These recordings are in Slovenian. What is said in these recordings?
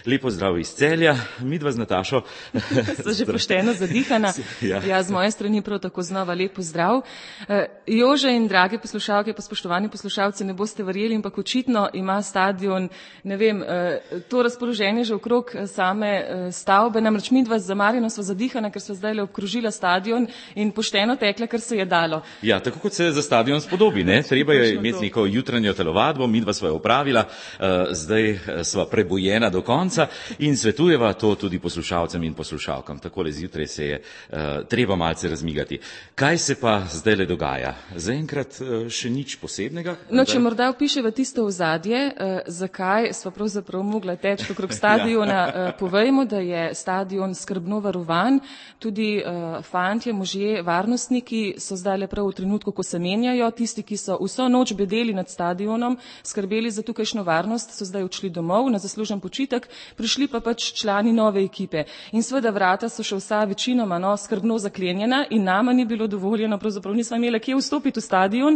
Lepo zdrav iz Celja, midva z Natašo. So že pošteno zadihana. Ja, z moje strani prav tako znova lepo zdrav. Jože in drage poslušalke, pa spoštovani poslušalci, ne boste verjeli, ampak očitno ima stadion, ne vem, to razpoloženje že okrog same stavbe. Namreč midva z Marjano sva zadihana, ker sva zdajle obkrožila stadion in pošteno tekla, kar se je dalo. Ja, tako kot se za stadion spodobi, ne? Treba je imeti neko jutranjo telovadbo, midva sva jo opravila, zdaj sva prebujena do konca in svetujeva to tudi poslušalcem in poslušalkam. Takole zjutraj se je treba malce razmigati. Kaj se pa zdajle dogaja? Zaenkrat še nič posebnega? No, če morda opiševa tisto ozadje, zakaj sva pravzaprav mogla teči okrog stadiona, povejmo, da je stadion skrbno varovan, tudi fantje, možje, varnostniki so zdajle prav v trenutku, ko se menjajo, tisti, ki so vso noč bedeli nad stadionom, skrbeli za tukajšnjo varnost, so zdaj odšli domov na zaslužen počitek, prišli pa pač člani nove ekipe. In seveda vrata so še vsa večinoma skrbno zaklenjena in nama ni bilo dovoljeno, pravzaprav nismo imeli kje vstopiti v stadion.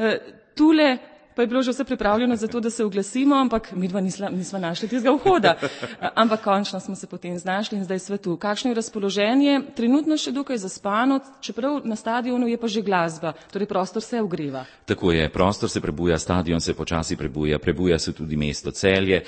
Tule pa je bilo že vse pripravljeno za to, da se oglasimo, ampak midva nisva našli tistega vhoda. Ampak končno smo se potem znašli in zdaj sva tu. Kakšno je razpoloženje? Trenutno še dokaj zaspano, čeprav na stadionu je pa že glasba, torej prostor se ogreva. Tako je, prostor se prebuja, stadion se počasi prebuja se tudi mesto Celje,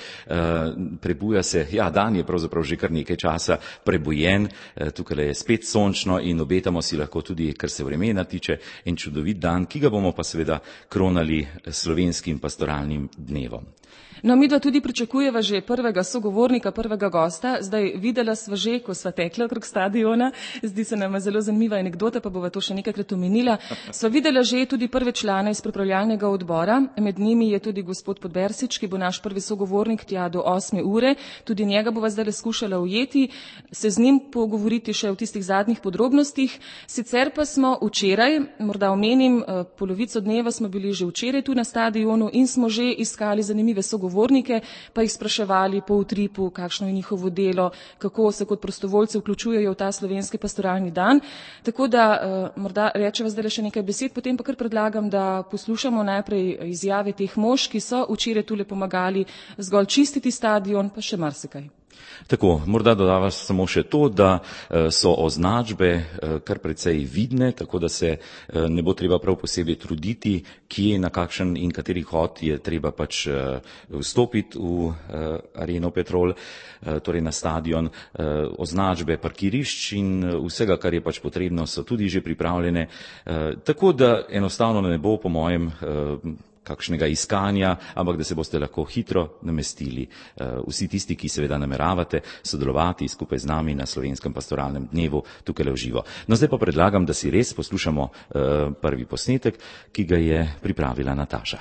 prebuja se, ja, dan je pravzaprav že kar nekaj časa prebujen, tukaj je spet sončno in obetamo si lahko tudi, kar se vremena tiče, en čudovit dan, ki ga bomo pa seveda kronali slovenskim pastoralnim dnevom. No, midva tudi pričakujeva že prvega sogovornika, prvega gosta. Zdaj videla sva že, ko sva tekla okrog stadiona, zdi se nam zelo zanimiva anekdota, pa bova to še nekajkrat omenila. Sva videla že tudi prve člane iz pripravljalnega odbora, med njimi je tudi gospod Podbersič, ki bo naš prvi sogovornik tja do 8. ure. Tudi njega bova zdaj skušala ujeti, se z njim pogovoriti še o tistih zadnjih podrobnostih. Sicer pa smo včeraj, morda omenim, polovico dneva smo bili že včeraj tu na stadionu in smo že iskali zanimive sogovornike, pa jih spraševali po utripu, kakšno je njihovo delo, kako se kot prostovoljci vključujejo v ta slovenski pastoralni dan. Tako da morda rečeva zdaj še nekaj besed, potem pa kar predlagam, da poslušamo najprej izjave teh mož, ki so včeraj tule pomagali zgolj čistiti stadion, pa še marsikaj. Tako, morda dodava samo še to, da so označbe kar precej vidne, tako da se ne bo treba prav posebej truditi, kje, na kakšen in kateri hod je treba pač vstopiti v Areno Petrol, torej na stadion. Označbe parkirišč in vsega, kar je pač potrebno, so tudi že pripravljene, tako da enostavno ne bo po mojem kakšnega iskanja, ampak da se boste lahko hitro namestili. Vsi tisti, ki seveda nameravate sodelovati skupaj z nami na slovenskem pastoralnem dnevu tukaj v živo. No, zdaj pa predlagam, da si res poslušamo prvi posnetek, ki ga je pripravila Nataša.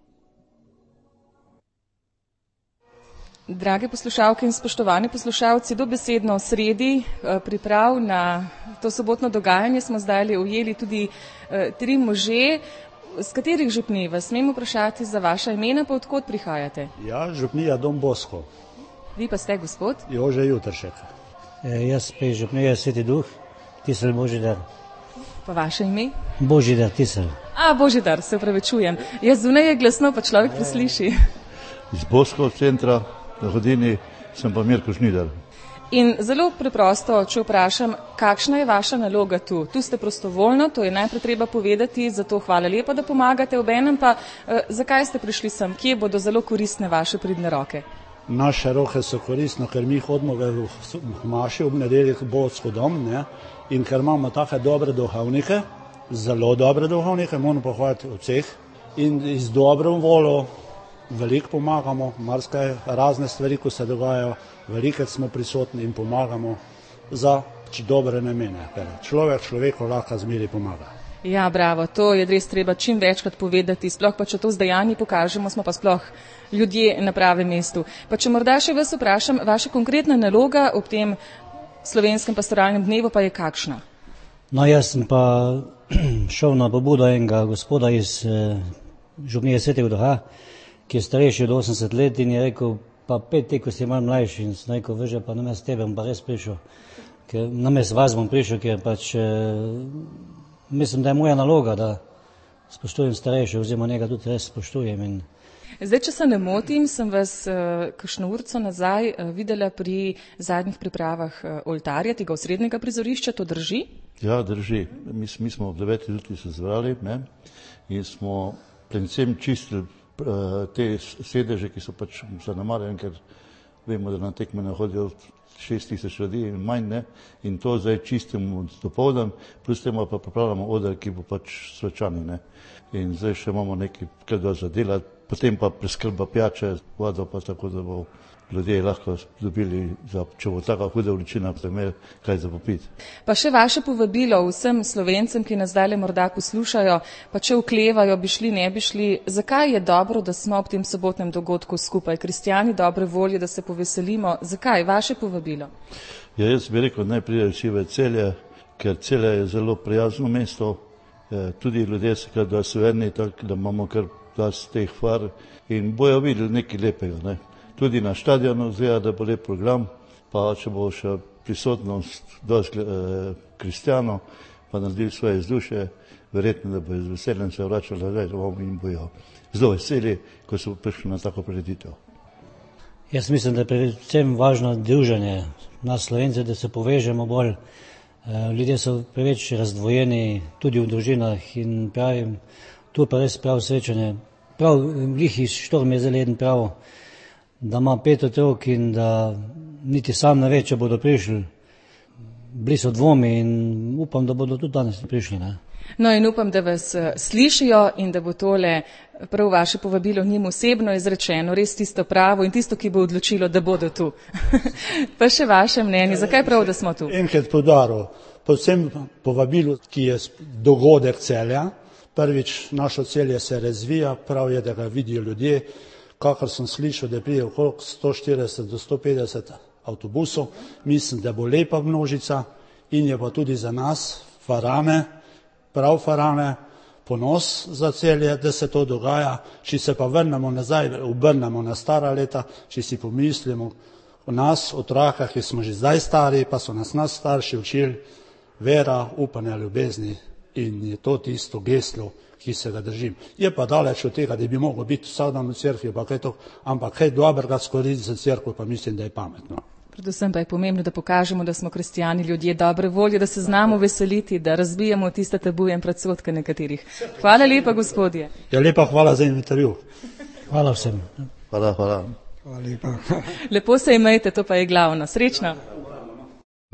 Drage poslušalke in spoštovani poslušalci, dobesedno v sredi priprav na to sobotno dogajanje smo zdaj ujeli tudi 3 može. Z katerih župnij vas smemo vprašati za vaša imena, pa odkot prihajate? Ja, župnija Dom Bosko. Vi pa ste, gospod? Jože Jutršek. Jaz pa iz župnije Sveti Duh, Tisel Božidar. Pa vaše ime? Božidar, Tisel. Božidar, se upravičujem. Jaz zunaj je glasno, pa človek presliši. Iz Boskov centra na Hodini sem pa Mirko Žnidar. In zelo preprosto, če vprašam, kakšna je vaša naloga tu? Tu ste prostovoljno, to je najprej treba povedati, zato hvala lepa, da pomagate, obenem pa zakaj ste prišli sem, kje bodo zelo koristne vaše pridne roke? Naše roke so koristne, ker mi hodimo v maši ob nedeljah Bosko dom, ne? In ker imamo take dobre duhovnike, zelo dobre duhovnike, moramo pohvaliti od vseh in z dobro voljo veliko pomagamo, marsikaj razne stvari, ko se dogajajo, veliko smo prisotni in pomagamo za dobre namene. Človeku lahko zmeri pomaga. Ja, bravo, to je res treba čim večkrat povedati, sploh pa če to z dejanji pokažemo, smo pa sploh ljudje na pravem mestu. Pa če morda še vas vprašam, vaša konkretna naloga ob tem slovenskem pastoralnem dnevu pa je kakšna? No, jaz sem pa šel na pobudo enega gospoda iz župnije Svetega Duha, ki je starejši od 80 let in je rekel, pa 5 te, ko si malo mlajši, in sem rekel, veže, pa namest tebe bom pa res prišel, ker namest vas bom prišel, ker pač mislim, da je moja naloga, da spoštujem starejše, oziroma njega tudi res spoštujem. Zdaj, če se ne motim, sem vas kakšno urco nazaj videla pri zadnjih pripravah oltarja, tega osrednjega prizorišča, to drži? Ja, drži. Mi smo ob 9. zjutraj se zbrali, ne, in smo predvsem čistili te sedeže, ki so pač zanemarjeni, ker vemo, da na tekme ne hodijo 6,000 ljudi in manj, ne, in to zdaj čistimo dopoldan, plus temu pa pripravljamo oder, ki bo pač svečani, ne. In zdaj še imamo nekaj kaj za delati, potem pa preskrba pijače, vodo pa tako, da bo ljudje lahko dobili, če bo taka huda vročina, da imeli kaj za popiti. Pa še vaše povabilo vsem Slovencem, ki nas zdajle morda poslušajo, pa če oklevajo, bi šli, ne bi šli, zakaj je dobro, da smo ob tem sobotnem dogodku skupaj, kristjani dobre volje, da se poveselimo, zakaj vaše povabilo? Ja, jaz bi rekel, naj pridejo vsi v Celje, ker Celje je zelo prijazno mesto, tudi ljudje so kar dostovedni, tako da imamo kar dosti teh far in bojo videli nekaj lepega, ne. Tudi na štadionu zgleda, da bo lep program, pa če bo še prisotnost dosti kristjanov, pa naredili svoje izduše, verjetno, da bo z veseljem se vračali nazaj domov in bojo zelo veseli, ko so prišli na tako prireditev. Jaz mislim, da je predvsem važno druženje nas Slovence, da se povežemo bolj. Ljudje so preveč razdvojeni, tudi v družinah in pravim, tu pa res prav srečanje. Prav glih iz Štorm je zelo eden prav, da ima 5 otrok in da niti sam ne ve, če bodo prišli. Bili so dvomi in upam, da bodo tudi danes prišli, ne. No in upam, da vas slišijo in da bo tole prav vaše povabilo njim osebno izrečeno, res tisto pravo in tisto, ki bo odločilo, da bodo tu. Pa še vaše mnenje, zakaj prav, da smo tu? Enkrat poudaril, povsem povabilu, ki je dogodek Celja. Prvič, naše Celje se razvija, prav je, da ga vidijo ljudje. Kakor sem slišal, da prije okrog 140 do 150 avtobusov, mislim, da bo lepa množica in je pa tudi za nas, Farane, prav Farane, ponos za Celje, da se to dogaja. Če se pa vrnemo nazaj, obrnemo na stara leta, če si pomislimo o nas, otrokah, ki smo že zdaj stari, pa so nas starši učili vera, upanja, ljubezni in je to tisto geslo, ki se ga držim. Je pa daleč od tega, da bi mogel biti vsak dan v cerkvi, ampak kaj dobrega skoriti za cerkev, pa mislim, da je pametno. Predvsem pa je pomembno, da pokažemo, da smo kristjani ljudje dobre volje, da se znamo veseliti, da razbijemo tiste tabuje in predsodke nekaterih. Hvala lepa, gospodje. Ja, lepa hvala za intervju. Hvala vsem. Hvala. Hvala lepa. Lepo se imejte, to pa je glavno. Srečno.